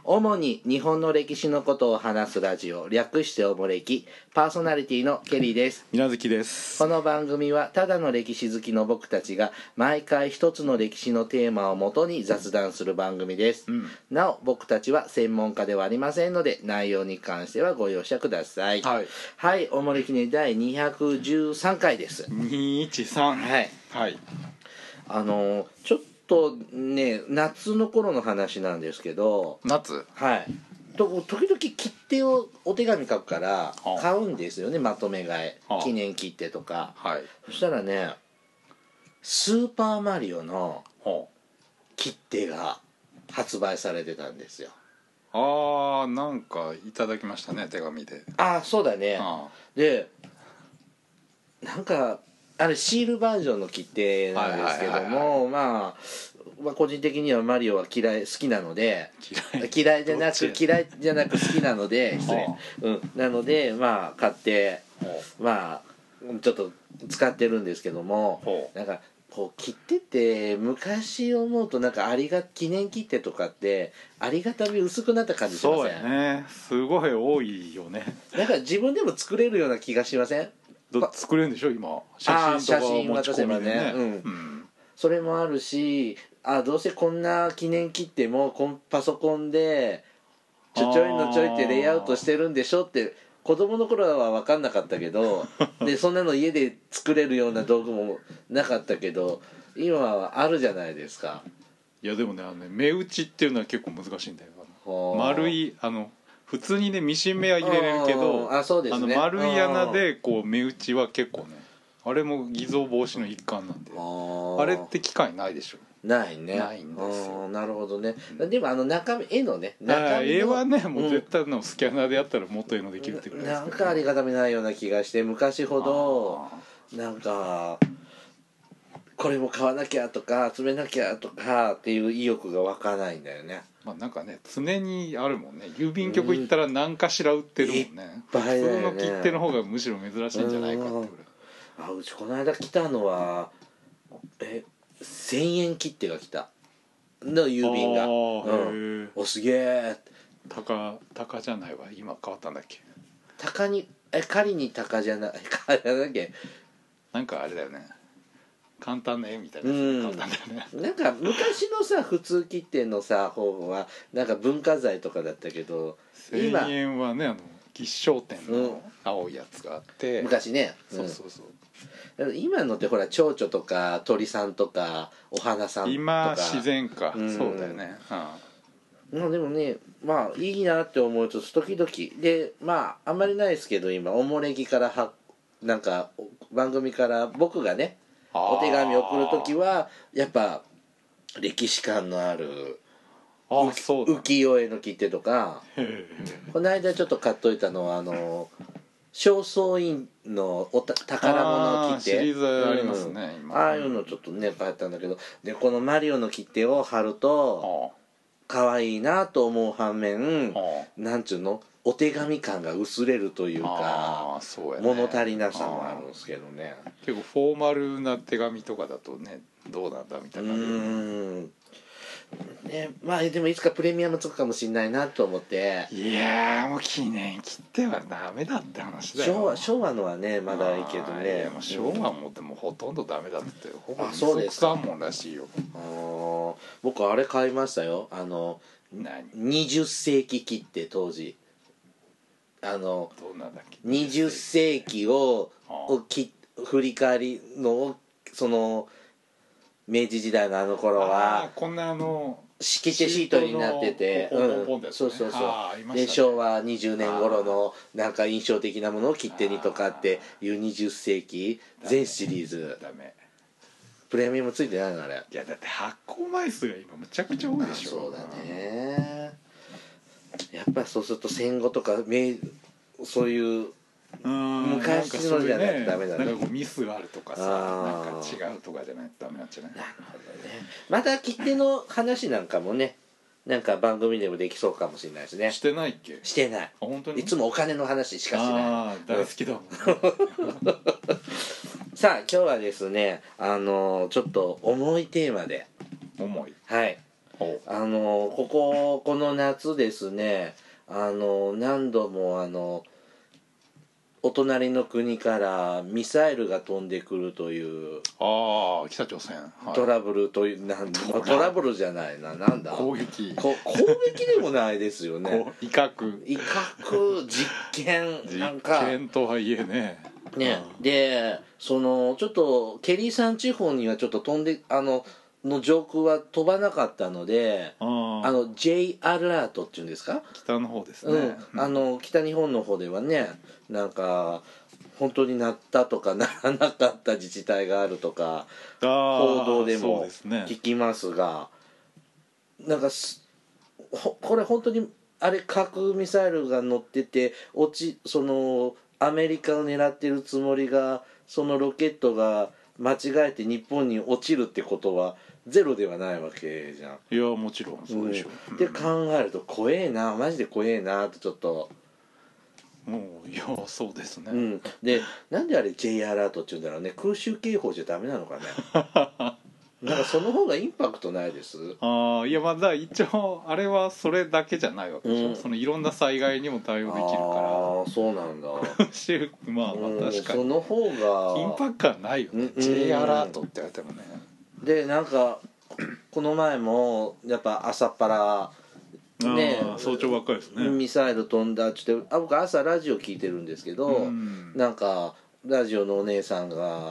主に日本の歴史のことを話すラジオ、略しておもれき、パーソナリティのケリーです。 みなずきです。 この番組はただの歴史好きの僕たちが毎回一つの歴史のテーマをもとに雑談する番組です、なお僕たちは専門家ではありませんので内容に関してはご容赦ください。はい、おもれきね第213回です。 213。 はいはい。 ちょっとね、夏の頃の話なんですけど、 夏、 はい時々切手をお手紙書くから買うんですよね、まとめ買い、記念切手とか、 はい、 そしたらね、スーパーマリオの切手が発売されてたんですよ。 なんかいただきましたね、手紙で。 そうだね。でなんかあれシールバージョンの切手なんですけども、まあ個人的にはマリオは好きなので、嫌いじゃなく好きなので失礼、なのでまあ買ってまあちょっと使ってるんですけども、なんかこう切手って昔思うとなんか記念切手とかってありがたみ薄くなった感じしません？ そうやね、すごい多いよね。 なんか自分でも作れるような気がしません？ 作れるんでしょ今、写真持ち込みでね。 それもあるし、どうせこんな記念切手もパソコンでちょいってレイアウトしてるんでしょって子供の頃は分かんなかったけどでそんなの家で作れるような道具もなかったけど今はあるじゃないですか。 いやでもね、目打ちっていうのは結構難しいんだよ。丸い普通にねミシン目は入れれるけど、 そうですね、 丸い穴でこう目打ちは結構ね、あれも偽造防止の一環なんで、あれって機械ないでしょ。 ないね。 ないんですよ。 なるほどね。でも中身絵のね、 絵はねもう絶対のスキャナーでやったらもっと絵のできるってぐらいですけど、 なんかありがたみないような気がして、昔ほどなんかこれも買わなきゃとか集めなきゃとかっていう意欲が湧かないんだよね。 なんかね常にあるもんね。郵便局行ったら何かしら売ってるもんね。普通の切手の方がむしろ珍しいんじゃないかってぐらい。 うちこの間来たのは1000円切手が来たの郵便が。おすげえ。 高じゃないわ、今変わったんだっけ。 高に仮に高じゃないなんだっけ、 なんかあれだよね、簡単な絵みたいなやつ、簡単だよね。 なんか昔のさ普通切手のさ方はなんか文化財とかだったけど、 1000円はね吉祥天の青いやつがあって、 昔ね、そう今のってほら蝶々とか鳥さんとかお花さんとか今自然か、そうだよね。 でもね、まあいいなって思うと時々で、まああんまりないですけど、今おもれきからなんか番組から僕がねお手紙送る時はやっぱ歴史観のある浮世絵の切手とか、この間ちょっと買っといたのは正倉院の宝物切手シリーズありますね、今ああいうのちょっとね買ったんだけど、でこのマリオの切手を貼ると可愛いなと思う反面、なんちゅうのお手紙感が薄れるというか、物足りなさもあるんですけどね。 結構フォーマルな手紙とかだとね、どうなんだみたいなね。まあでもいつかプレミアムつくかもしれないなと思って。 いやもう記念切手はダメだって話だよ。 昭和のはねまだいいけどね。 昭和もでもほとんどダメだって、ほぼそうですか。 もんらしいよ。 僕あれ買いましたよ、20世紀切手。当時どうなんだっけ、 20世紀を振り返りのその明治時代の頃はこんな切手シートになってて、そうで昭和20年頃のなんか印象的なものを切手にとかっていう20世紀全シリーズ。ダメ、プレミアムついてないのあれ。 いやだって発行枚数が今むちゃくちゃ多いでしょ。 そうだね。やっぱりそうすると戦後とかそういう昔のじゃないとダメだね。 なんかミスがあるとかさ、なんか違うとかじゃないとダメなんじゃない。 なるほどね。また切手の話なんかもね、なんか番組でもできそうかもしれないですね。 してないっけ？ してない。 本当に？ いつもお金の話しかしない。 大好きだもんね。 さあ今日はですね、ちょっと重いテーマで。 重い。 はい。 この夏ですね何度もお隣の国からミサイルが飛んでくるという北朝鮮、 トラブルというトラブルじゃないななんだ攻撃攻撃でもないですよね威嚇実験なんか実験とはいえねでちょっとケリー山地方にはちょっと飛んでの上空は飛ばなかったのでJ アラートっていうんですか北の方ですね、 北日本の方ではねなんか本当になったとかならなかった自治体があるとか報道でも聞きますがなんかこれ本当にあれ核ミサイルが乗っててアメリカを狙ってるつもりがそのロケットが間違えて日本に落ちるってことはゼロではないわけじゃん。 いやもちろんそうでしょう、 って考えると怖えなマジで怖えなとちょっといやそうですね、 でなんであれ J アラートっていうんだろうね空襲警報じゃダメなのかねなんかその方がインパクトないですいやまだ一応あれはそれだけじゃないわけでしょ、そのいろんな災害にも対応できるからそうなんだまあ確かにその方が緊迫感ないよね、J アラートって言われてもねでなんかこの前もやっぱ朝っぱらね早朝ばっかりですねミサイル飛んだっつって僕朝ラジオ聞いてるんですけどなんかラジオのお姉さんが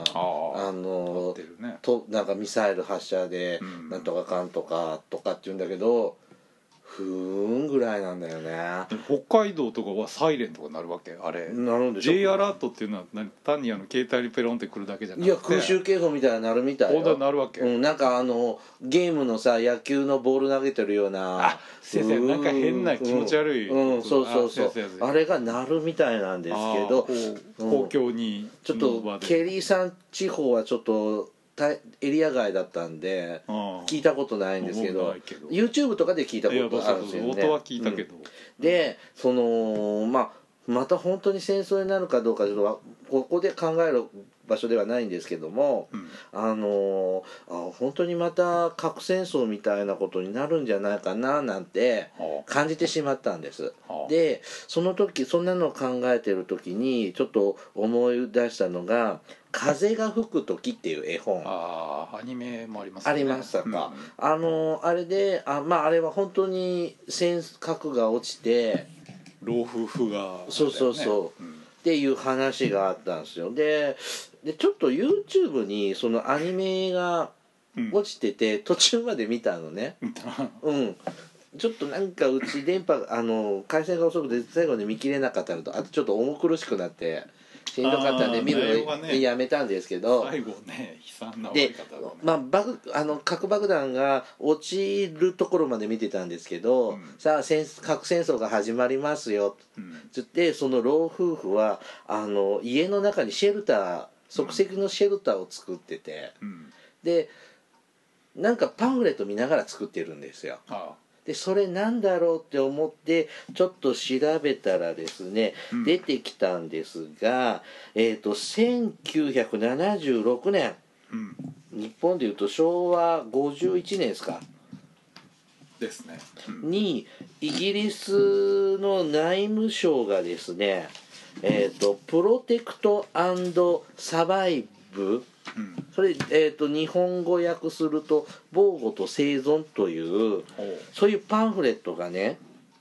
なんかミサイル発射でなんとかかんとかとかって言うんだけどふーんぐらいなんだよね。 北海道とかはサイレンとかなるわけあれなるんでしょ J アラートっていうのは単に携帯にペロンってくるだけじゃなくていや空襲警報みたいになるみたいよ。 なるわけ、 なんかゲームのさ野球のボール投げてるような先生なんか変な気持ち悪い、 そうあれが鳴るみたいなんですけど公共にちょっとケリー山地方はちょっとエリア外だったんで聞いたことないんですけど YouTube とかで聞いたことあるんですよね。 音は聞いたけど、 でまた本当に戦争になるかどうかちょっとここで考える場所ではないんですけども、本当にまた核戦争みたいなことになるんじゃないかななんて感じてしまったんです。でその時そんなのを考えてる時にちょっと思い出したのが「風が吹く時」っていう絵本アニメもありますね。 ありましたか、あれであれは本当に核が落ちて老夫婦が、 そう、っていう話があったんですよ。でちょっと YouTube にそのアニメが落ちてて、途中まで見たのねちょっとなんかうち電波回線が遅くて最後まで見切れなかったのとあとちょっと重苦しくなってしんどかったんで見るのやめたんですけど最後ね悲惨な終わり方だね。 核爆弾が落ちるところまで見てたんですけど、さあ核戦争が始まりますよつってその老夫婦は家の中にシェルター即席のシェルターを作ってて、でなんかパンフレット見ながら作ってるんですよ。でそれなんだろうって思ってちょっと調べたらですね、出てきたんですが、1976年、日本でいうと昭和51年ですかですね、 にイギリスの内務省がですね、プロテクト&サバイブそれ、日本語訳すると防護と生存というそういうパンフレットがね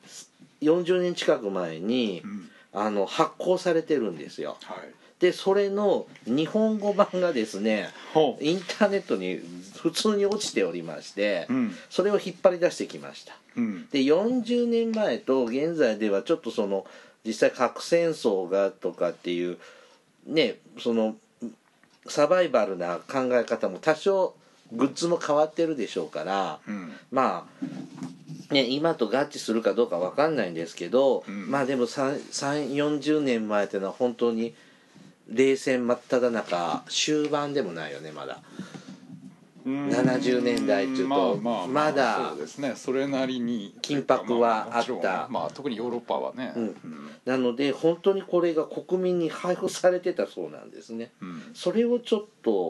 40年近く前に、発行されてるんですよ。でそれの日本語版がですねインターネットに普通に落ちておりまして、それを引っ張り出してきました。で40年前と現在ではちょっとその実際核戦争がとかっていうねそのサバイバルな考え方も多少グッズも変わってるでしょうから、今と合致するかどうか分かんないんですけど、でも40年前っていうのは本当に冷戦真っ只中終盤でもないよねまだ。70年代っていうとまだそうですねそれなりに緊迫はあった、 特にヨーロッパはね、 なので本当にこれが国民に配布されてたそうなんですね、それをちょっと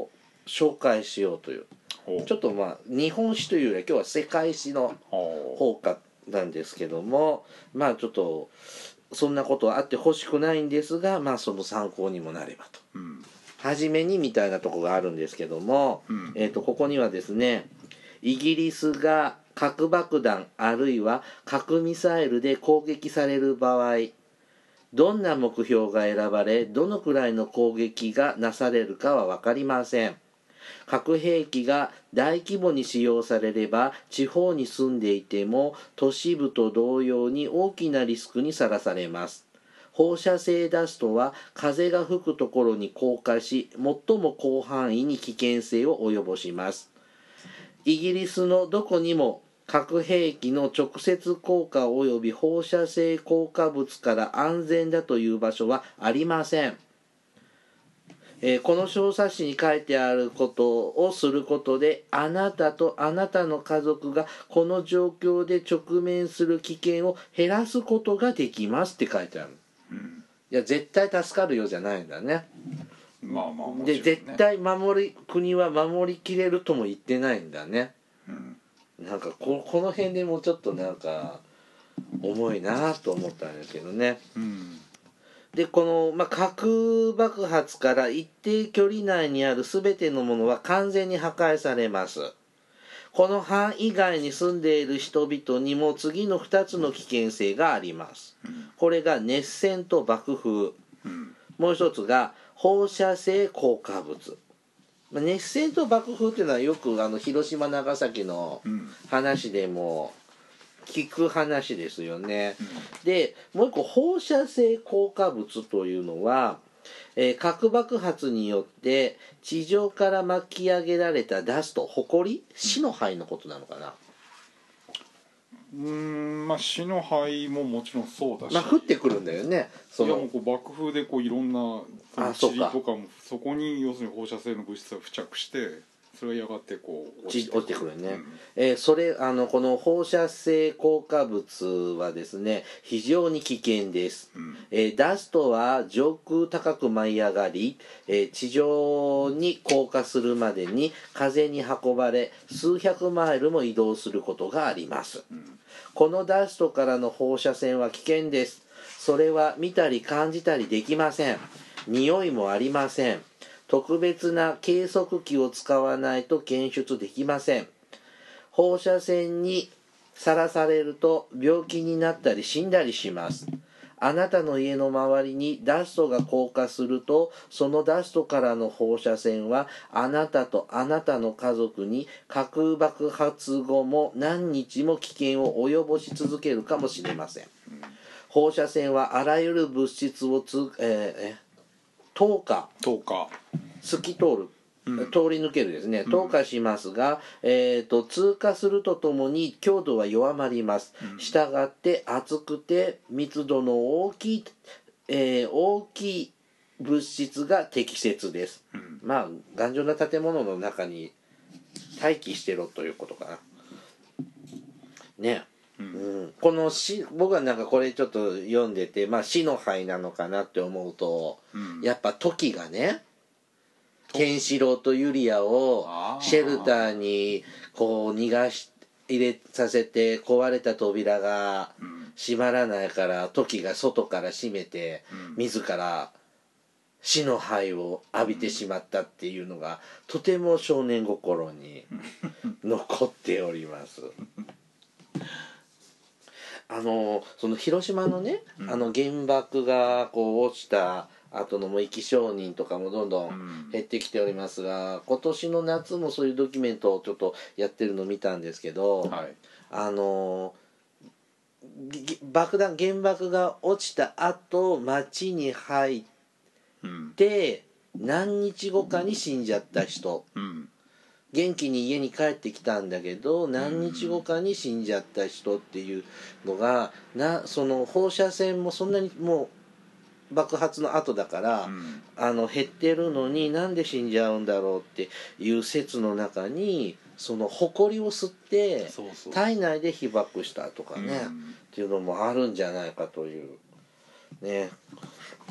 紹介しようという、ちょっとまあ日本史というよりは今日は世界史の方かなんですけども、まあちょっとそんなことはあってほしくないんですが、まあその参考にもなればと、初めにみたいなとこがあるんですけども、ここにはですね、イギリスが核爆弾あるいは核ミサイルで攻撃される場合、どんな目標が選ばれ、どのくらいの攻撃がなされるかは分かりません。核兵器が大規模に使用されれば、地方に住んでいても都市部と同様に大きなリスクにさらされます。放射性ダストは風が吹くところに降下し、最も広範囲に危険性を及ぼします。イギリスのどこにも核兵器の直接効果及び放射性効果物から安全だという場所はありません。この小冊子に書いてあることをすることで、あなたとあなたの家族がこの状況で直面する危険を減らすことができますって書いてある。いや絶対助かるよじゃないんだね。 まあまあもちろんね、 で絶対国は守りきれるとも言ってないんだね。なんかこの辺でもうちょっとなんか重いなと思ったんですけどね。でこの、核爆発から一定距離内にある全てのものは完全に破壊されます。この範囲外に住んでいる人々にも次の2つの危険性があります。これが熱線と爆風、もう一つが放射性効果物。熱線と爆風っていうのはよく広島長崎の話でも聞く話ですよね。でもう一個放射性効果物というのは、核爆発によって地上から巻き上げられたダスト、埃、死の灰のことなのかな。 まあ死の灰ももちろんそうだし、 降ってくるんだよね。 いやもう爆風でいろんな塵とかもそこに要するに放射性の物質が付着して、それがやがて落ちてくるね。 この放射性効果物はですね非常に危険です。ダストは上空高く舞い上がり、地上に降下するまでに風に運ばれ数百マイルも移動することがあります。このダストからの放射線は危険です。それは見たり感じたりできません。匂いもありません。特別な計測器を使わないと検出できません。放射線にさらされると病気になったり死んだりします。あなたの家の周りにダストが降下すると、そのダストからの放射線はあなたとあなたの家族に核爆発後も何日も危険を及ぼし続けるかもしれません。放射線はあらゆる物質を透過透き通る、通り抜けるですね、透過しますが、通過するとともに強度は弱まります。したがって厚くて密度の大きい物質が適切です。頑丈な建物の中に待機してろということかなね。この僕はなんかこれちょっと読んでて、死の灰なのかなって思うと、やっぱトキがねケンシロウとユリアをシェルターに逃がし入れさせて、壊れた扉が閉まらないからトキが外から閉めて、自ら死の灰を浴びてしまったっていうのがとても少年心に残っております。その広島のね、原爆が落ちた後の生き証人とかもどんどん減ってきておりますが、今年の夏もそういうドキュメントをちょっとやってるのを見たんですけど、原爆が落ちた後町に入って何日後かに死んじゃった人、元気に家に帰ってきたんだけど何日後かに死んじゃった人っていうのがその放射線もそんなにもう爆発の後だから、減ってるのになんで死んじゃうんだろうっていう説の中に、その埃を吸って体内で被爆したとかね、っていうのもあるんじゃないかというね。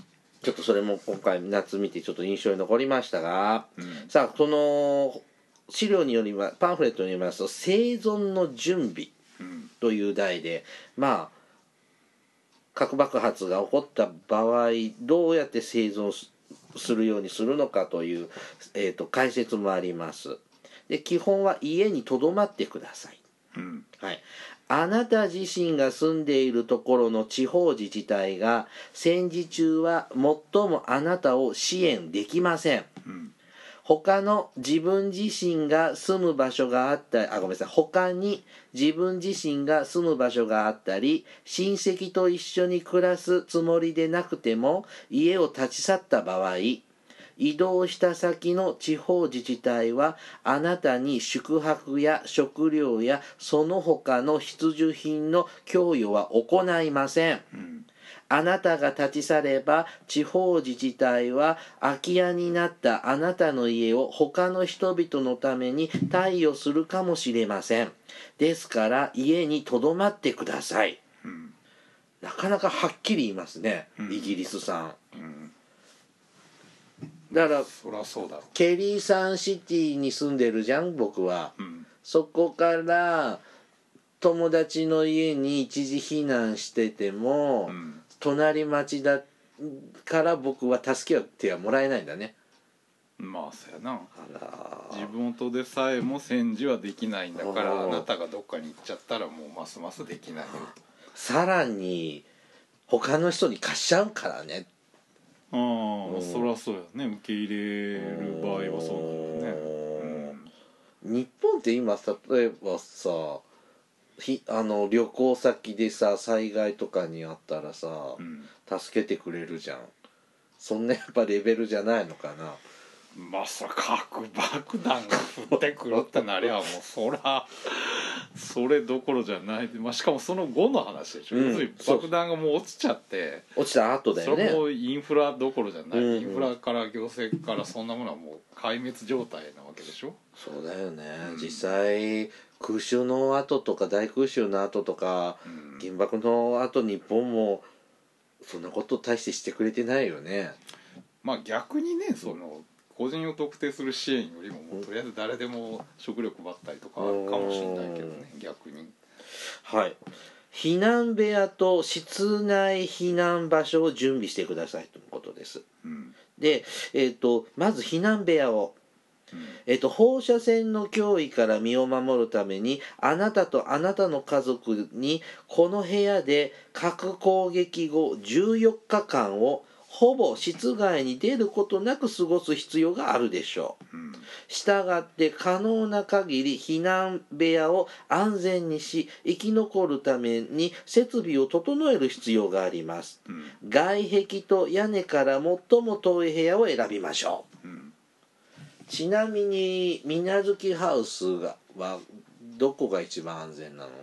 ちょっとそれも今回夏見てちょっと印象に残りましたが、 うん、 さあその資料によりパンフレットによりますと生存の準備という題で、まあ核爆発が起こった場合どうやって生存するようにするのかという、解説もあります。で基本は家にとどまってください、 うん、 はい、あなた自身が住んでいるところの地方自治体が戦時中は最もあなたを支援できません、 うん、 他の自分自身が住む場所があったり、ごめんなさい、他に自分自身が住む場所があったり、親戚と一緒に暮らすつもりでなくても、家を立ち去った場合、移動した先の地方自治体は、あなたに宿泊や食料やその他の必需品の供与は行いません。 うん、 あなたが立ち去れば地方自治体は空き家になったあなたの家を他の人々のために貸与するかもしれません。ですから家にとどまってください、 うん、 なかなかはっきり言いますね、 うん、 イギリスさん、 うん、 だからそりゃそうだろう。 ケリーサンシティに住んでるじゃん僕は、 うん、 そこから友達の家に一時避難してても、 うん、 隣町だから僕は助けてはもらえないんだね。 まあそうやな。 あら自分元でさえも戦時はできないんだから、 うんあなたがどっかに行っちゃったらもうますますできないよと。 さらに他の人に貸しちゃうからね。 ああ、そりゃそうやね。受け入れる場合はそうなのよね。 日本って今例えばさ旅行先でさ災害とかにあったらさ、 うん、 助けてくれるじゃん。そんなやっぱレベルじゃないのかな。 まさか核爆弾が降ってくるってなりゃもうそらそれどころじゃない、まあ、しかもその後の話でしょ、要するに爆弾がもう落ちちゃって落ちた後だよね。 それもインフラどころじゃない、 うんうん、 インフラから行政からそんなものはもう壊滅状態なわけでしょ。 そうだよね、 うん、 実際空襲の後とか大空襲の後とか、 うん、 原爆の後日本もそんなこと大してしてくれてないよね。 まあ逆にね、その個人を特定する支援よりも、もうとりあえず誰でも食料配ったりとかあるかもしれないけどね、逆に。 はい、避難部屋と室内避難場所を準備してくださいということです。 うん、 で、まず避難部屋を、放射線の脅威から身を守るためにあなたとあなたの家族にこの部屋で核攻撃後14日間をほぼ室外に出ることなく過ごす必要があるでしょう。したがって可能な限り避難部屋を安全にし生き残るために設備を整える必要があります。外壁と屋根から最も遠い部屋を選びましょう。ちなみに水無月ハウスはどこが一番安全なの？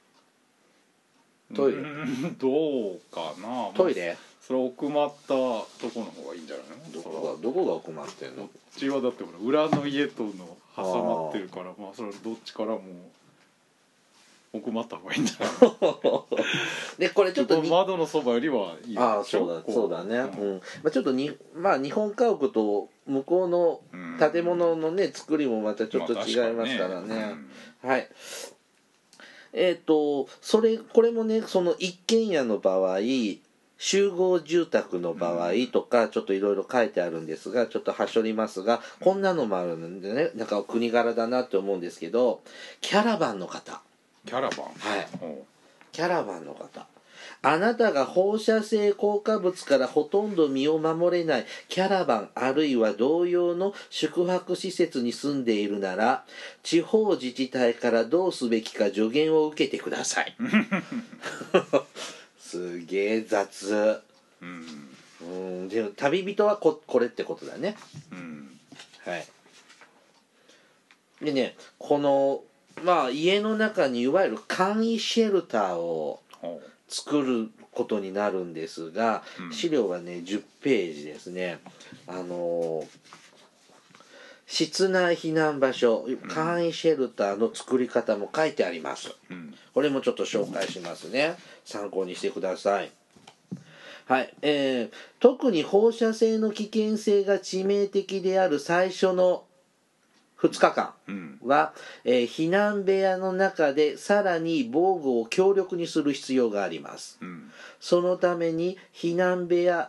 トイレ？ どうかな。 トイレ？ それは奥まったとこの方がいいんじゃないの？ どこが奥まってんの？ こっちはだってほら裏の家との挟まってるから、まあそれはどっちからも奥まった方がいいんじゃないでこれちょっと窓のそばよりはいいでしょ。 そうだね、ちょっと日本家屋と向こうの建物のね作りもまたちょっと違いますからね、はい。これもねその一軒家の場合集合住宅の場合とかちょっといろいろ書いてあるんですがちょっとはしょりますがこんなのもあるんでね、なんか国柄だなって思うんですけど、キャラバンの方、 キャラバン、 はい、キャラバンの方、あなたが放射性硬化物からほとんど身を守れないキャラバンあるいは同様の宿泊施設に住んでいるなら地方自治体からどうすべきか助言を受けてくださいすげえ雑。でも旅人はこれってことだね。はい。でねこの家の中にいわゆる簡易シェルターを作ることになるんですが、資料はね10ページですね。室内避難場所簡易シェルターの作り方も書いてあります、これもちょっと紹介しますね。参考にしてください。 はい、特に放射線の危険性が致命的である最初の2日間は、避難部屋の中でさらに防護を強力にする必要があります。そのために避難部屋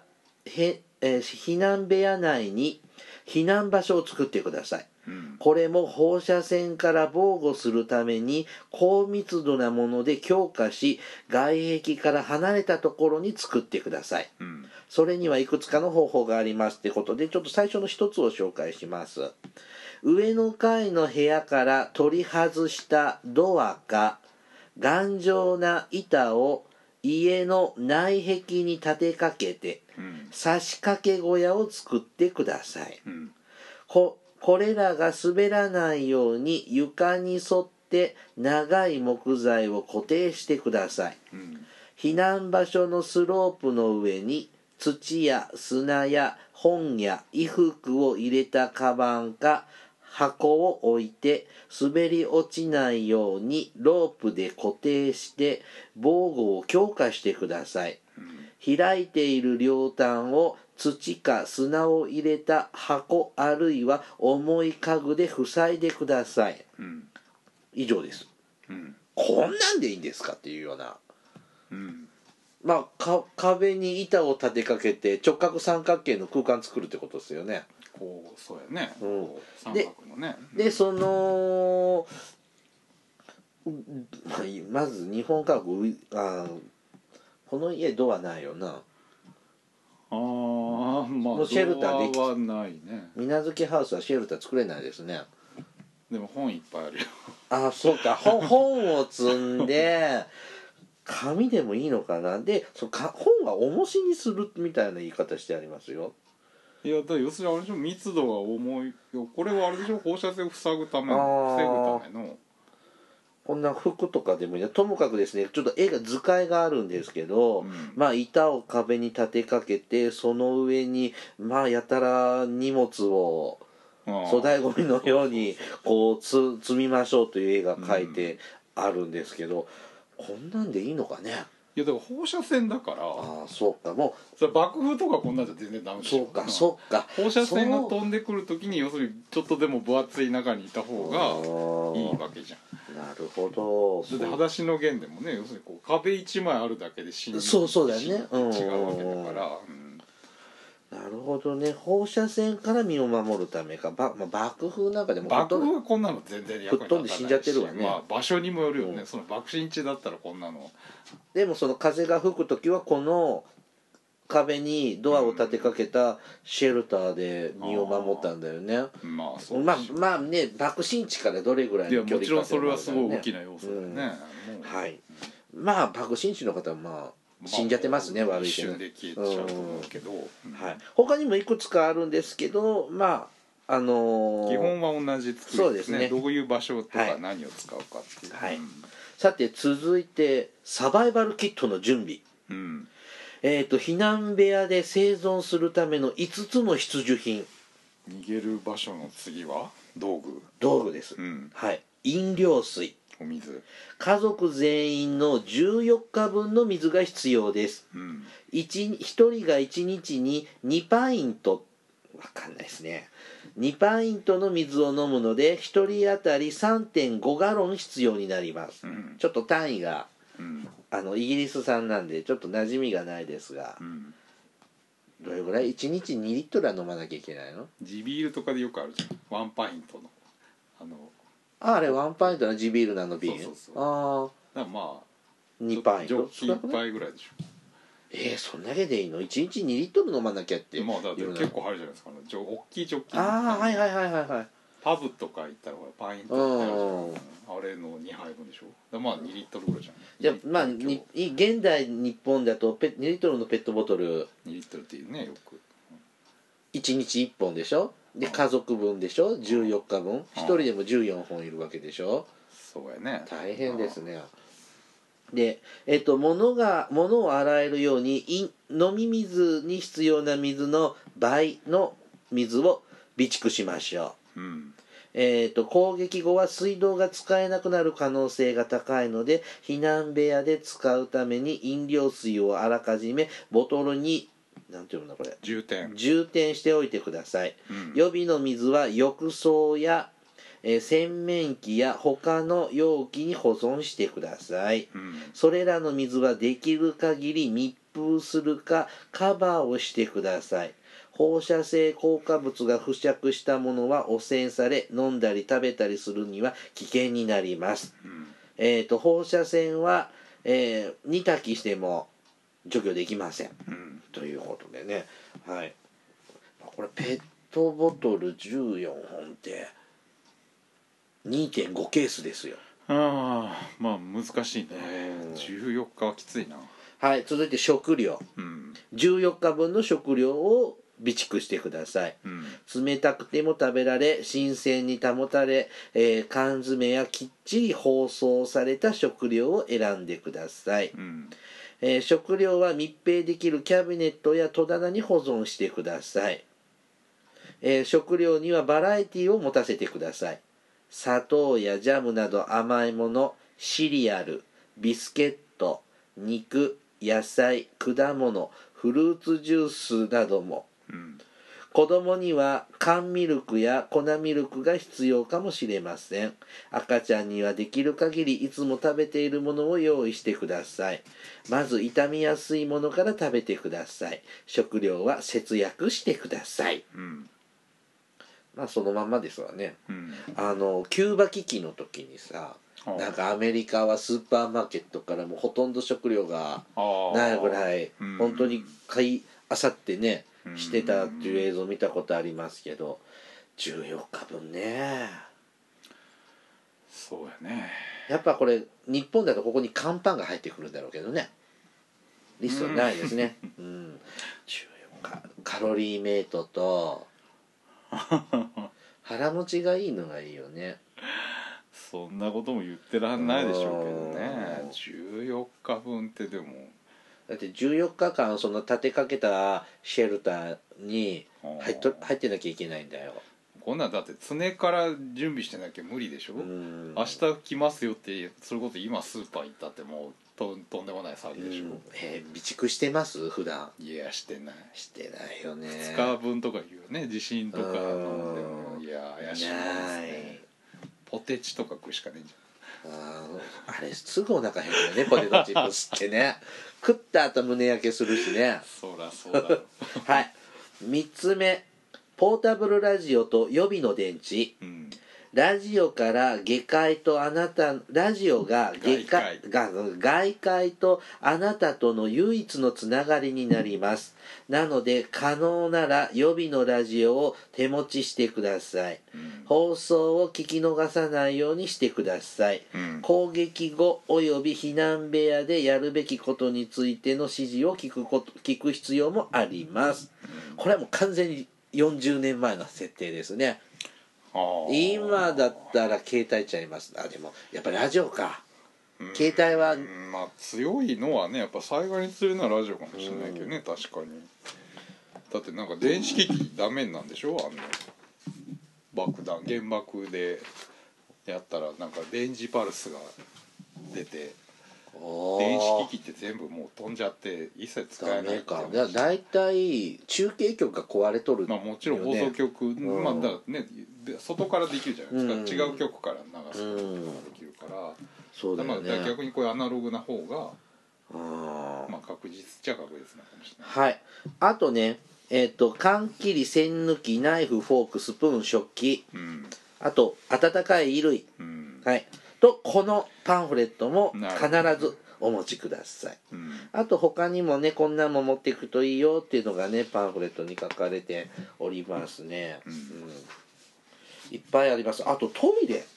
内に避難場所を作ってください。これも放射線から防護するために高密度なもので強化し、外壁から離れたところに作ってください。それにはいくつかの方法がありますってことで、ちょっと最初の一つを紹介します。上の階の部屋から取り外したドアか頑丈な板を家の内壁に立てかけて、差し掛け小屋を作ってください。これらが滑らないように床に沿って長い木材を固定してください。避難場所のスロープの上に土や砂や本や衣服を入れたカバンか箱を置いて、滑り落ちないようにロープで固定して防護を強化してください。開いている両端を土か砂を入れた箱あるいは重い家具で塞いでください。以上です。こんなんでいいんですかっていうような。まあ壁に板を立てかけて直角三角形の空間作るってことですよね。 こうそうやね。三角のね。 でそのまず日本家具この家ドアないよな。 まあもうシェルターでドアはないね。 水無月ハウスはシェルター作れないですね。 でも本いっぱいあるよ。 そうか本を積んで紙でもいいのかな。で本は重しにするみたいな言い方してありますよ。 いやだから要するにあれでしょ、密度が重い。これはあれでしょ、放射線を防ぐためのこんな服とかでもいい。ともかくですね、ちょっと図解があるんですけど、まあ板を壁に立てかけて、その上にまあやたら荷物を粗大ごみのようにこう積みましょうという絵が書いてあるんですけど、こんなんでいいのかね。 いやだから放射線だから。 そうか。もうそれ爆風とかこんなんじゃ全然ダメでしょ。 そうか。 放射線が飛んでくるときに要するにちょっとでも分厚い中にいた方がいいわけじゃん。 なるほど。 だって裸足の弦でもね、要するにこう壁一枚あるだけでそうだよね。 違うわけだから。 なるほどね。放射線から身を守るためか。爆風なんかでも爆風はこんなの全然役に立たないし、 吹っ飛んで死んじゃってるわね。 場所にもよるよね。その爆心地だったらこんなの。 でもその風が吹くときはこの壁にドアを立てかけたシェルターで身を守ったんだよね。まあね、爆心地からどれぐらいの距離か、 もちろんそれはすごい大きな要素だよね。 はい。まあ爆心地の方は死んじゃってますね、悪いけど。 一瞬で消えちゃうと思うけど。 他にもいくつかあるんですけど、基本は同じ作りですね。どういう場所とか何を使うかっていう。 さて続いてサバイバルキットの準備。避難部屋で生存するための5つの必需品。 逃げる場所の次は道具です。飲料水、 お水、 家族全員の14日分の水が必要です。1人が1日に2パイント、わかんないですね、2パイントの水を飲むので1人当たり 3.5 ガロン必要になります。ちょっと単位がイギリス産なんでちょっと馴染みがないですが、どれぐらい1日2リットルは飲まなきゃいけないの？ 地ビールとかでよくあるじゃん、ワンパイントのあれワンパイントの地ビールなの瓶。 だからまあ 2パイントジョッキ1杯ぐらいでしょ。 そんだけでいいの？1日2リットル飲まなきゃってだって結構入るじゃないですか、大きいジョッキ。パブとか行ったらパイントってあるじゃん、あれの2杯分でしょ。2リットルぐらいじゃん。 じゃ現代日本だと2リットルのペットボトル 2リットルっていうね、よく 1日1本でしょ。で家族分でしょ、14日分。1人でも14本いるわけでしょ。 そうやね、 大変ですね。で物を洗えるように飲み水に必要な水の倍の水を備蓄しましょう。 攻撃後は水道が使えなくなる可能性が高いので、避難部屋で使うために飲料水をあらかじめボトルになんていうんだこれ充填しておいてください、 うん予備の水は浴槽や、洗面器や他の容器に保存してください、 うんそれらの水はできる限り密封するかカバーをしてください。放射性硬化物が付着したものは汚染され、飲んだり食べたりするには危険になります、放射線は、煮炊きしても除去できません、ということでね、はい、これペットボトル14本って2.5 ケースですよ。 ああまあ難しいね。14日はきついな。 はい、続いて食料、14日分の食料を備蓄してください、冷たくても食べられ新鮮に保たれ、缶詰やきっちり包装された食料を選んでください、食料は密閉できるキャビネットや戸棚に保存してください、食料にはバラエティを持たせてください。砂糖やジャムなど甘いもの、シリアル、ビスケット、肉、野菜、果物、フルーツジュースなども、子供には缶ミルクや粉ミルクが必要かもしれません。赤ちゃんにはできる限りいつも食べているものを用意してください。まず傷みやすいものから食べてください。食料は節約してください。まあそのまんまですわね、キューバ危機の時にさ、なんかアメリカはスーパーマーケットからもほとんど食料がないぐらい本当に買いあさってねしてたっていう映像を見たことありますけど、14日分ね。 そうやね。 やっぱこれ日本だとここに乾パンが入ってくるんだろうけどね、リストないですね、14日カロリーメイトと腹持ちがいいのがいいよね。 そんなことも言ってらんないでしょうけどね。14日分ってでもだって14日間その立てかけたシェルターに入ってなきゃいけないんだよ。 こんなんだって常から準備してなきゃ無理でしょ。明日来ますよってそれこそ今スーパー行ったってもうとんでもない騒ぎでしょ。 備蓄してます普段。 いやしてないよね。 2日分とか言うよね。地震とか飲んでもいや怪しいもんですね。ポテチとか食うしかねえんじゃん。 あれすぐお腹減るよねポテトチップスってね食った後胸焼けするしね。 そらそうだろはい3つ目、ポータブルラジオと予備の電池、ラジオから外界とあなたラジオが外界とあなたとの唯一のつながりになります。なので可能なら予備のラジオを手持ちしてください、放送を聞き逃さないようにしてください、攻撃後および避難部屋でやるべきことについての指示を聞く必要もあります、これはもう完全に40年前の設定ですね。今だったら携帯ちゃいます。でもやっぱりラジオか、携帯はまあ強いのはねやっぱ災害にするのはラジオかもしれないけどね、確かに。だってなんか電子機器ダメなんでしょ。爆弾原爆でやったらなんか電磁パルスが出て電子機器って全部もう飛んじゃって一切使えないってダメか。だいたい中継局が壊れとる、 まあもちろん放送局、まあだからね外からできるじゃないですか、違う局から流すことができるから、 そうだよね。 逆にこういうアナログな方がまあ確実っちゃ確実なのかもしれない。 はい。あとね缶切り栓抜きナイフフォークスプーン食器、あと温かい衣類、はいとこのパンフレットも必ずお持ちください、あと他にもねこんなの持っていくといいよっていうのがねパンフレットに書かれておりますね、いっぱいあります。あとト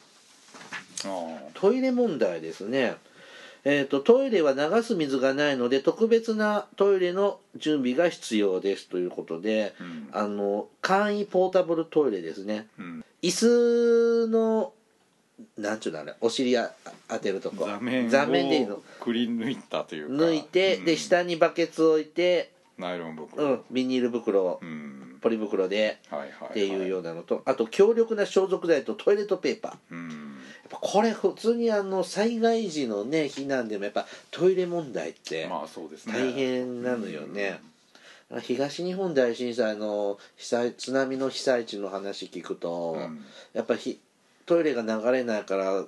イレ問題ですね。トイレは流す水がないので特別なトイレの準備が必要ですということで、簡易ポータブルトイレですね、椅子のなんちゅうのあれお尻当てるとこ座面でいいのくり抜いたというか抜いて、で下にバケツ置いてナイロン袋、 ビニール袋を、 ポリ袋ではいはいはい、 っていうようなのと、あと強力な消毒剤とトイレットペーパー、やっぱこれ普通に災害時のね避難でもやっぱトイレ問題ってまあそうですね、 大変なのよね。東日本大震災の津波の被災地の話聞くと、やっぱりトイレが流れないから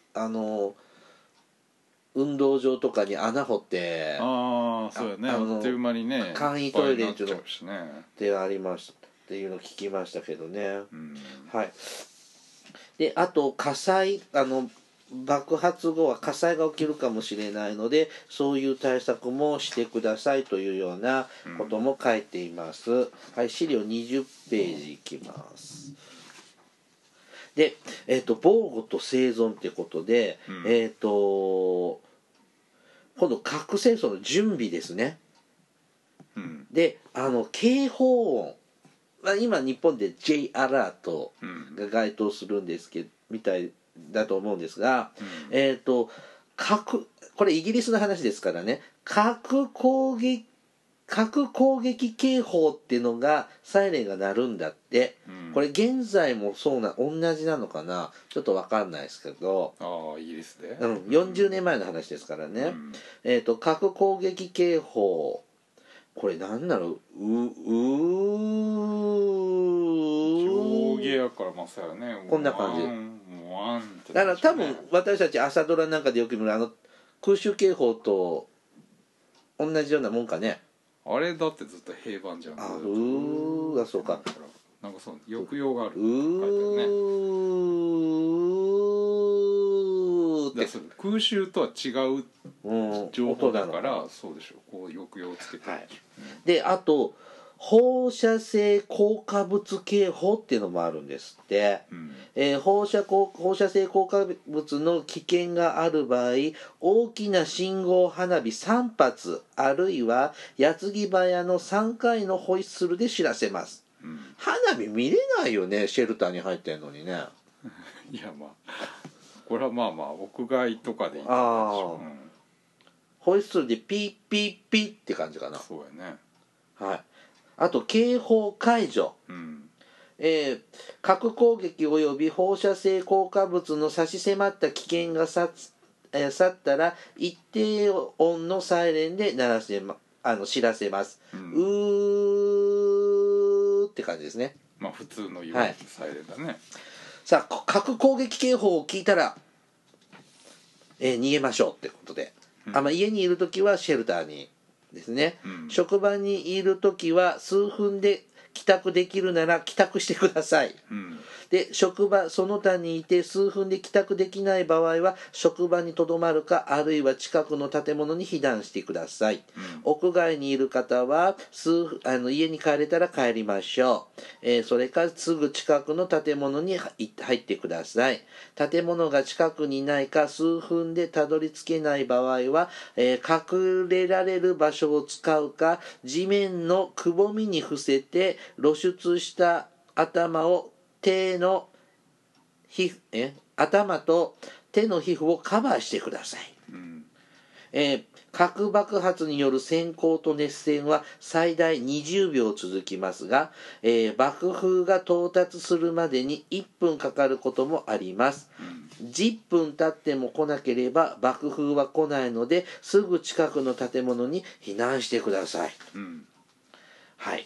運動場とかに穴掘って、 ああそうやね、あっという間にね簡易トイレっていうのでありましたっていうのを聞きましたけどね、はい。であと火災爆発後は火災が起きるかもしれないのでそういう対策もしてくださいというようなことも書いています、はい、資料20ページいきます。で、防護と生存ってことで、今度核戦争の準備ですね、で警報音、今日本で J アラートが該当するんですけど、みたいだと思うんですが、これイギリスの話ですからね、核攻撃警報っていうのがサイレンが鳴るんだって、これ現在も同じなのかなちょっと分かんないですけど、 イギリスで、 40年前の話ですからね、核攻撃警報、これ何なの上下やからまさやね、 こんな感じだから多分私たち朝ドラなんかでよく見る空襲警報と同じようなもんかね。 あれだってずっと平板じゃん。 そうか。 なんかそう抑揚がある。って空襲とは違う情報だから、そうでしょう。こう抑揚をつけてるでしょ。 であと放射性硬化物警報っていうのもあるんですって、放射性硬化物の危険がある場合、大きな信号花火3発あるいは矢継ぎ早の3回のホイッスルで知らせます、花火見れないよね、シェルターに入ってんのにね。 いやまあこれはまあ屋外とかでいいと思うでしょ。 ホイッスルでピッピッピッって感じかな。 そうやね。 はい。あと警報解除、核攻撃及び放射性硬化物の差し迫った危険が去ったら一定音のサイレンで知らせます、うーって感じですね。 まあ普通のいわゆるサイレンだね。 さあ核攻撃警報を聞いたら、逃げましょうってことで、家にいるときはシェルターにですね、職場にいるときは数分で帰宅できるなら帰宅してください、で職場その他にいて数分で帰宅できない場合は職場にとどまるかあるいは近くの建物に避難してください、屋外にいる方は家に帰れたら帰りましょう、それからすぐ近くの建物に入ってください。建物が近くにないか数分でたどり着けない場合は、隠れられる場所を使うか地面のくぼみに伏せて露出した頭と手の皮膚をカバーしてください、核爆発による閃光と熱線は最大20秒続きますが、爆風が到達するまでに1分かかることもあります、10分経っても来なければ爆風は来ないのですぐ近くの建物に避難してください、はい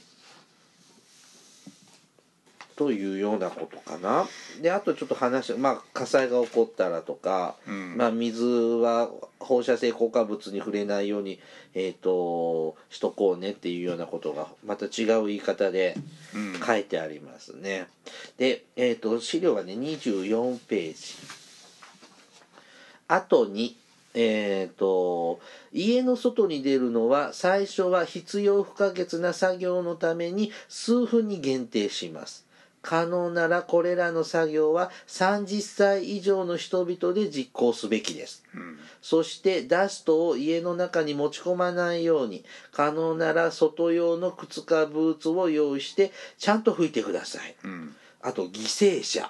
というようなことかな。であとちょっと火災が起こったらとか、水は放射性硬化物に触れないようにしとこうねっていうようなことがまた違う言い方で書いてありますね、で資料はね24ページ。あとに家の外に出るのは最初は必要不可欠な作業のために数分に限定します。可能ならこれらの作業は30歳以上の人々で実行すべきです、そしてダストを家の中に持ち込まないように可能なら外用の靴かブーツを用意してちゃんと拭いてください、あと犠牲者、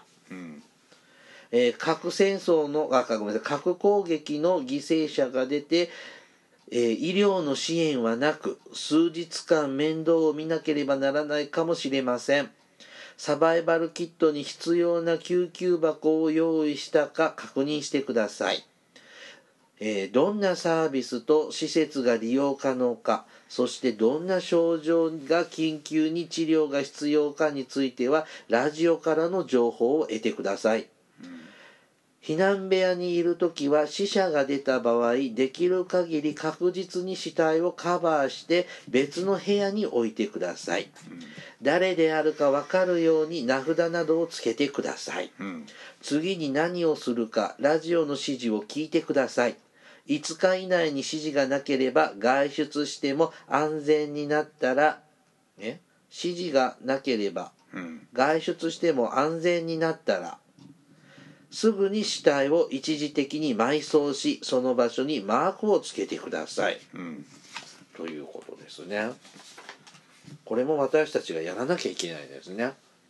核戦争の核攻撃の犠牲者が出て医療の支援はなく数日間面倒を見なければならないかもしれません。サバイバルキットに必要な救急箱を用意したか確認してください。どんなサービスと施設が利用可能か、そしてどんな症状が緊急に治療が必要かについてはラジオからの情報を得てください。避難部屋にいるときは死者が出た場合、できる限り確実に死体をカバーして別の部屋に置いてください。誰であるか分かるように名札などをつけてください。次に何をするかラジオの指示を聞いてください。5日以内に指示がなければ外出しても安全になったら、指示がなければ外出しても安全になったら、すぐに死体を一時的に埋葬し、その場所にマークをつけてください。ということですね。これも私たちがやらなきゃいけないですね。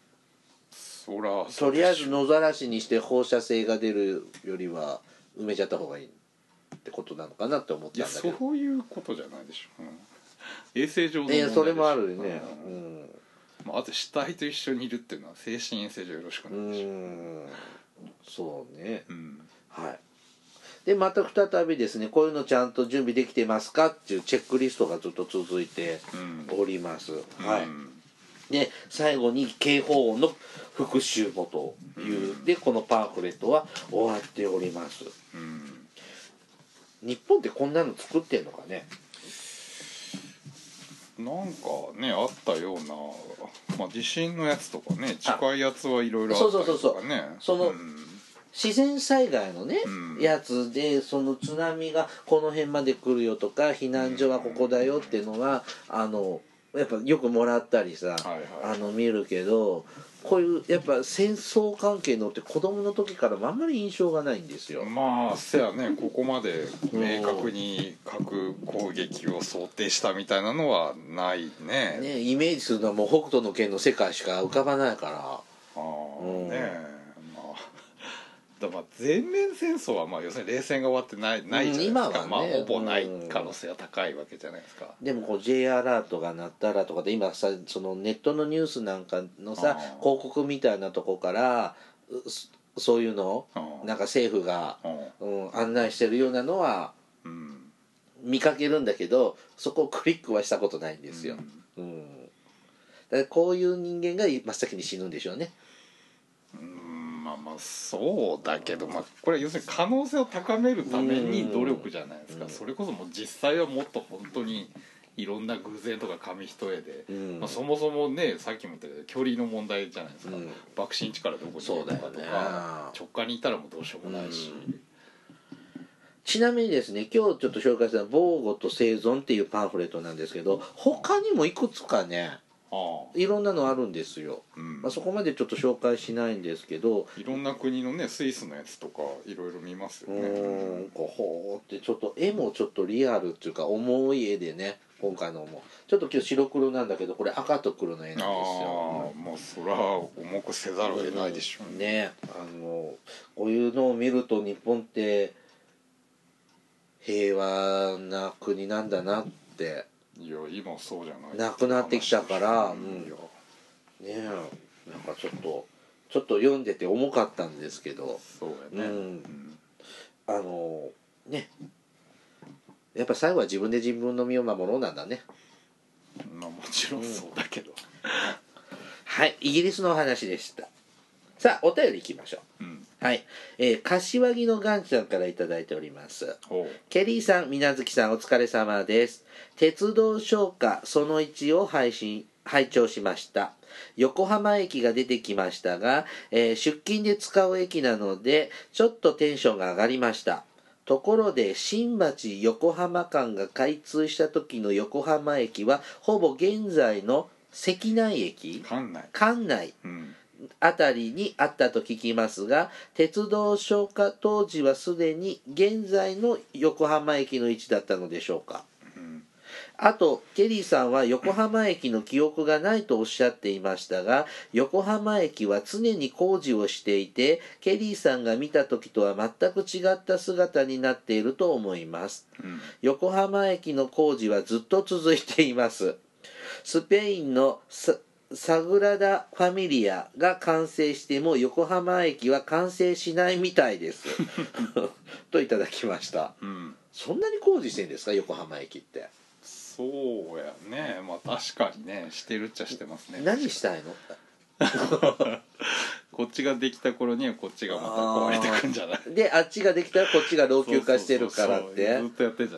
とりあえず野ざらしにして放射性が出るよりは埋めちゃった方がいいってことなのかなって思ったんだけど。 いやそういうことじゃないでしょ。衛生上の問題でしょ。 それもあるよね。 あと死体と一緒にいるっていうのは精神衛生上よろしくないでしょ。 そうね、はい。でまた再びですね、こういうのちゃんと準備できてますかっていうチェックリストがずっと続いております。はい。で最後に警報音の復習もというでこのパンフレットは終わっております。日本ってこんなの作ってんのかね。 なんかねあったような、地震のやつとかね近いやつはいろいろあったりとかね。 その自然災害のね、やつでその津波がこの辺まで来るよとか避難所はここだよっていうのはやっぱよくもらったりさ、見るけど、こういうやっぱ戦争関係のって子供の時からあんまり印象がないんですよ。 せやね、ここまで明確に核攻撃を想定したみたいなのはないね。 イメージするのはもう北斗の拳の世界しか浮かばないから。 全面戦争は要するに冷戦が終わってないじゃないですか。ほぼない可能性は高いわけじゃないですか。 でもこう J アラートが鳴ったらとかで今さ、そのネットのニュースなんかのさ広告みたいなとこからそういうのなんか政府が案内してるようなのは見かけるんだけど、そこをクリックはしたことないんですよ。だからこういう人間が真っ先に死ぬんでしょうね。 そうだけど、これは要するに可能性を高めるために努力じゃないですか。それこそもう実際はもっと本当にいろんな偶然とか紙一重で、そもそもねさっきも言ったけど距離の問題じゃないですか。爆心地からどこにいるのかとか、直下にいたらもうどうしようもないし。 ちなみにですね、今日ちょっと紹介した防護と生存っていうパンフレットなんですけど、他にもいくつかねいろんなのあるんですよ。そこまでちょっと紹介しないんですけど、 いろんな国のねスイスのやつとかいろいろ見ますよね。 ほーってちょっと絵もちょっとリアルっていうか重い絵でね、今回のもちょっと今日白黒なんだけどこれ赤と黒の絵なんですよ。 それは重くせざるを得ないでしょうね。こういうのを見ると日本って平和な国なんだなって。 いや今そうじゃないなくなってきたからねなんかちょっと読んでて重かったんですけど、 そうやね。 ねやっぱ最後は自分で自分の身を守ろうなんだね。 もちろんそうだけど、 はい、イギリスのお話でした。さあお便りいきましょう。はい、柏木のガンちゃんからいただいております。ケリーさん、みなずきさん、お疲れ様です。鉄道昇華その1を拝聴しました。横浜駅が出てきましたが、出勤で使う駅なのでちょっとテンションが上がりました。ところで新町横浜間が開通した時の横浜駅はほぼ現在の関内駅関内、あたりにあったと聞きますが、鉄道昇華当時はすでに現在の横浜駅の位置だったのでしょうか。 あとケリーさんは横浜駅の記憶がないとおっしゃっていましたが、横浜駅は常に工事をしていて、ケリーさんが見た時とは全く違った姿になっていると思います。横浜駅の工事はずっと続いています。スペインのサグラダ・ファミリアが完成しても横浜駅は完成しないみたいですといただきました。そんなに工事してんですか、横浜駅って。 そうやね、まあ確かにね、してるっちゃしてますね。 何したいのこっちができた頃にはこっちがまた壊れてくんじゃない。 であっちができたらこっちが老朽化してるからって。 ずっとやってんじゃない。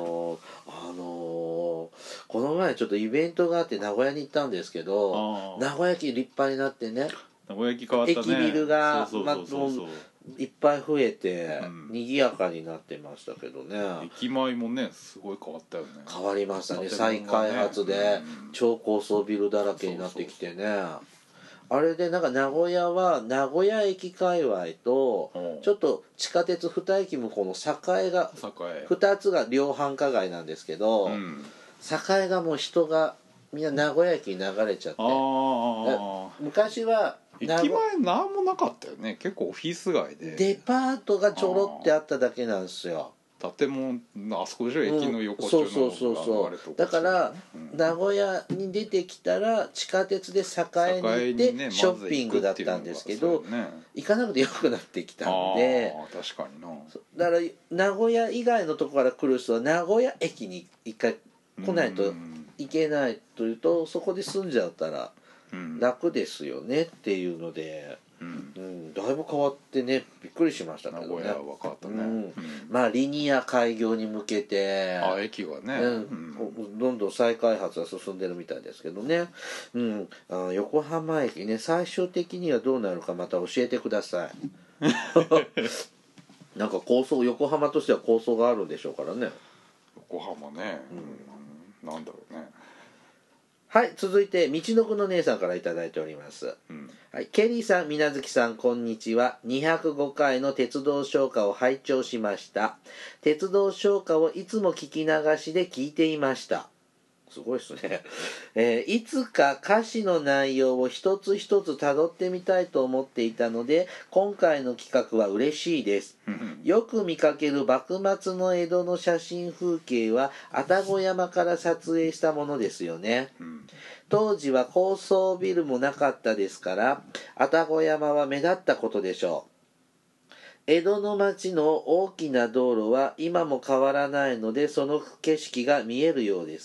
この前ちょっとイベントがあって名古屋に行ったんですけど、名古屋駅立派になってね、 名古屋駅変わったね。 駅ビルがいっぱい増えて賑やかになってましたけどね。 駅前もねすごい変わったよね。 変わりましたね。再開発で超高層ビルだらけになってきてね。あれでなんか名古屋は名古屋駅界隈とちょっと地下鉄2駅向こうの栄が2つが両繁華街なんですけど、栄がもう人がみんな名古屋駅に流れちゃって、昔は駅前なんもなかったよね。結構オフィス街でデパートがちょろってあっただけなんですよ。 建物あそこでしょ、駅の横っちゅうのそうだから、名古屋に出てきたら地下鉄で栄に行ってショッピングだったんですけど、行かなくてよくなってきたんで、 確かにな。 だから名古屋以外のところから来る人は名古屋駅に一回来ないといけないというと、そこで住んじゃったら楽ですよねっていうので、だいぶ変わってね、びっくりしましたけどね。 名古屋は変わったね。 まあリニア開業に向けて駅がね、 どんどん再開発が進んでるみたいですけどね。横浜駅ね、最終的にはどうなるかまた教えてくださいなんか構想、横浜としては構想があるんでしょうからね。 横浜ね、なんだろうね。 はい、続いて道のくの姉さんからいただいております、はい、ケリーさん、みなずきさん、こんにちは。205回の鉄道唱歌を拝聴しました。鉄道唱歌をいつも聞き流しで聞いていました。すごいですね、いつか歌詞の内容を一つ一つ辿ってみたいと思っていたので、今回の企画は嬉しいです。よく見かける幕末の江戸の写真風景は愛宕山から撮影したものですよね。当時は高層ビルもなかったですから愛宕山は目立ったことでしょう。江戸の町の大きな道路は今も変わらないので、その景色が見えるようです。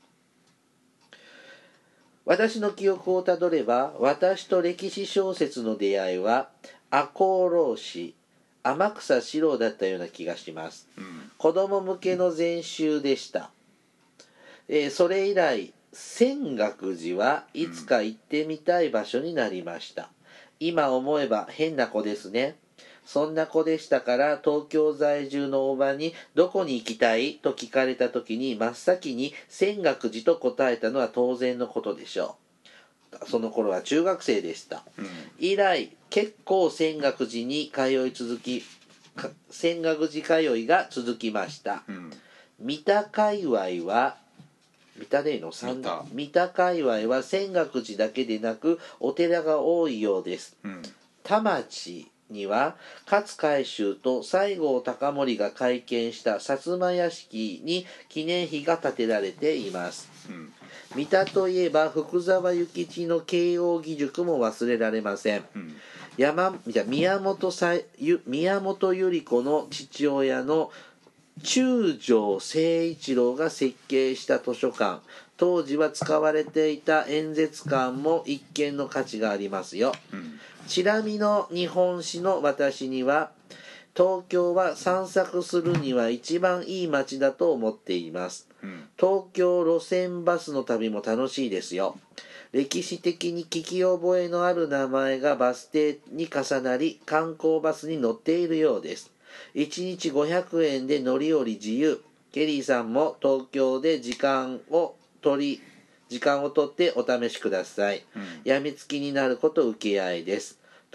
私の記憶をたどれば、私と歴史小説の出会いは赤穂浪士、天草四郎だったような気がします。子供向けの全集でした。それ以来泉岳寺はいつか行ってみたい場所になりました。今思えば変な子ですね。そんな子でしたから、東京在住のおばにどこに行きたいと聞かれた時に真っ先に泉岳寺と答えたのは当然のことでしょう。その頃は中学生でした。以来結構泉岳寺に通い続き、泉岳寺通いが続きました。三田界隈は三田でいいの？三田界隈は泉岳寺だけでなくお寺が多いようです。田町には勝海舟と西郷隆盛が開建した薩摩屋敷に記念碑が建てられています。三田といえば福沢諭吉の慶応義塾も忘れられません。宮本百合子の父親の中条誠一郎が設計した図書館、当時は使われていた演説館も一見の価値がありますよ。ちなみの日本史の私には、東京は散策するには一番いい街だと思っています。東京路線バスの旅も楽しいですよ。歴史的に聞き覚えのある名前がバス停に重なり、観光バスに乗っているようです。1日500円で乗り降り自由。ケリーさんも東京で時間を取ってお試しください。やみつきになること請け合いです。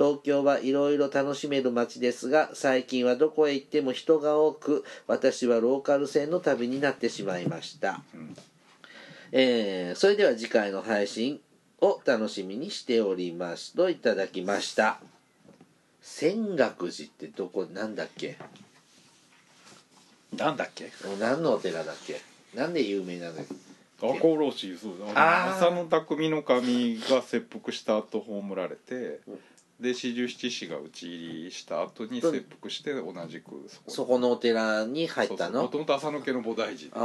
東京はいろいろ楽しめる街ですが、最近はどこへ行っても人が多く、私はローカル線の旅になってしまいました。それでは次回の配信を楽しみにしておりますといただきました。泉岳寺ってどこなんだっけ？ なんだっけ？ 何のお寺だっけ？なんで有名なんだっけ？ 赤穂浪士、そうだ。浅野匠の神が切腹した後葬られて、で四十七士が討ち入りした後に切腹して同じくそこのお寺に入ったの？ もともと浅野家の菩提寺。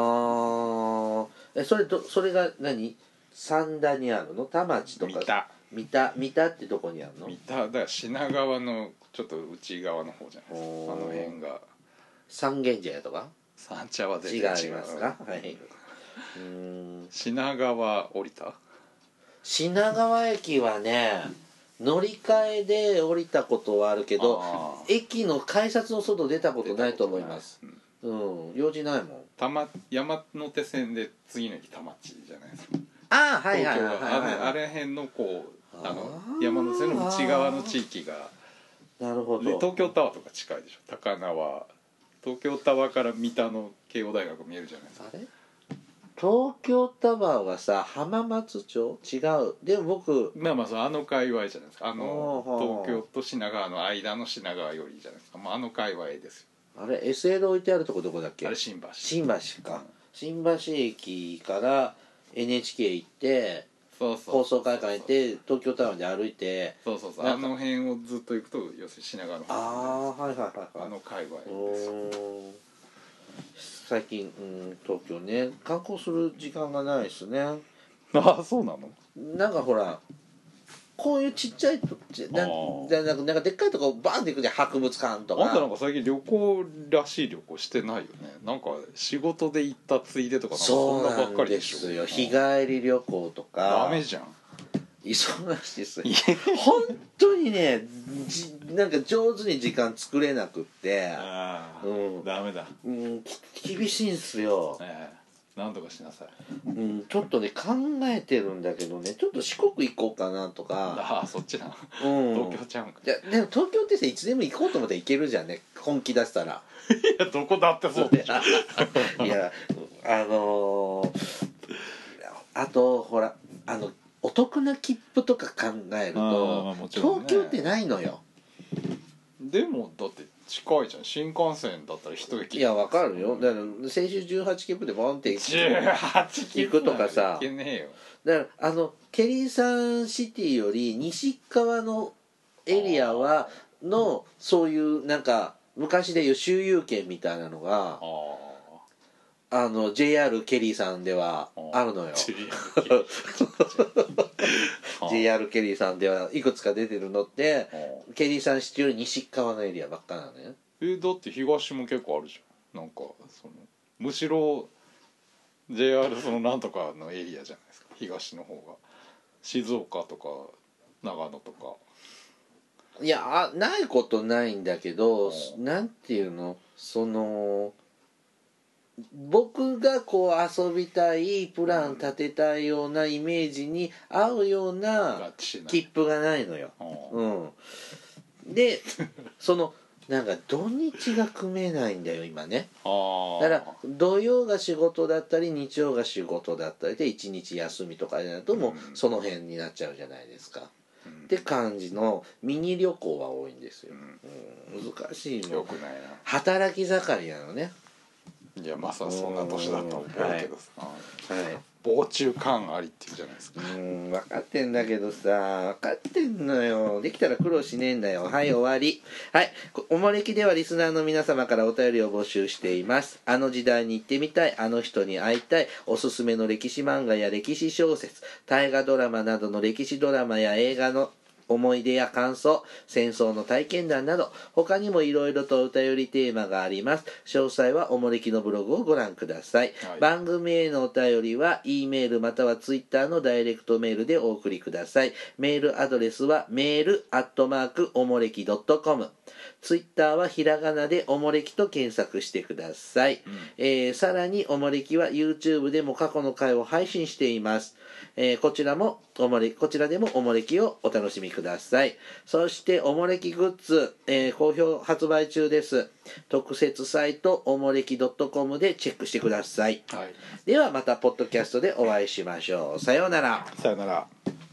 それが何？三田にあるの？田町とか三田ってどこにあるの？ 三田だから品川のちょっと内側の方じゃないですか。あの辺が三軒茶屋とか？ 三茶は全然違いますか？はい。 品川降りた？ 品川駅はね、乗り換えで降りたことはあるけど、駅の改札の外出たことないと思います。用事ないもん。 山手線で次の駅田町じゃないですか。 はいはいはい。 あれ辺のこう山手線の内側の地域が。 なるほど。 で東京タワーとか近いでしょ。高輪、東京タワーから三田の慶応大学見えるじゃないですか。 あれ？東京タワーはさ、浜松町？違う。でも僕あの界隈じゃないですか。東京と品川の間の品川よりじゃないですか。あの界隈ですよ。 あれ SL 置いてあるとこどこだっけ？ あれ新橋か、新橋駅から NHK 行って、放送会館行って東京タワーで歩いて、 あの辺をずっと行くと要するに品川の方、 はいはいはい、 あの界隈ですよ。 最近東京ね、観光する時間がないですね。 そうなの？ なんかほら、こういうちっちゃいなんかでっかいとこバーンって行くじゃん、博物館とか。 あんたなんか最近旅行らしい旅行してないよね。なんか仕事で行ったついでとか、そんなばっかりでしょ。 そうなんですよ。日帰り旅行とかダメじゃん。 忙しいですよ本当にね、なんか上手に時間作れなくって、 ダメだ。 厳しいんすよ。 なんとかしなさい。 ちょっとね考えてるんだけどね、ちょっと四国行こうかなとか。 そっちな。東京ちゃうんか。 でも東京ってさ、いつでも行こうと思ったら行けるじゃんね、本気出したら。 いやどこだってそうでしょ。 いやあとほらお得な切符とか考えると、東京ってないのよ。 でもだって近いじゃん。新幹線だったら一駅。 いやわかるよ。だから先週18切符でボンって行くとかさ。 行けねえよ。 だからケリーサンシティより西側のエリアのそういうなんか昔でいう周遊券みたいなのがJR ケリーさんではあるのよ。JR ケリーさんではいくつか出てるのって、ケリーさんシティより西側のエリアばっかなのよ。 だって東も結構あるじゃん。なんかむしろ JR なんとかのエリアじゃないですか、東の方が。静岡とか長野とか。 いやないことないんだけど、なんていうの、僕がこう遊びたいプラン立てたいようなイメージに合うような切符がないのよ。でなんか土日が組めないんだよ今ね。だから土曜が仕事だったり日曜が仕事だったりで1日休みとかになるともうその辺になっちゃうじゃないですか。って感じのミニ旅行は多いんですよ。難しいの。 よくないな。 働き盛りなのね。 いやそんな年だと思うけどさ、防虫感ありって言うじゃないですか。 分かってんだけどさ、分かってんのよ。できたら苦労しねえんだよ。はい終わり。はい、おもれきではリスナーの皆様からお便りを募集しています。あの時代に行ってみたい、あの人に会いたい、おすすめの歴史漫画や歴史小説、大河ドラマなどの歴史ドラマや映画の思い出や感想、戦争の体験談など、他にもいろいろとお便りテーマがあります。詳細はおもれきのブログをご覧ください。番組へのお便りは E メールまたは Twitter のダイレクトメールでお送りください。メールアドレスはmail@おもれき.com、Twitter はひらがなでおもれきと検索してください。さらにおもれきは YouTube でも過去の回を配信しています。こちらでもおもれきをお楽しみください。 ください。そしておもれきグッズ、好評発売中です。特設サイトおもれき .com でチェックしてください。 はい、 ではまたポッドキャストでお会いしましょう。さようなら。 さよなら。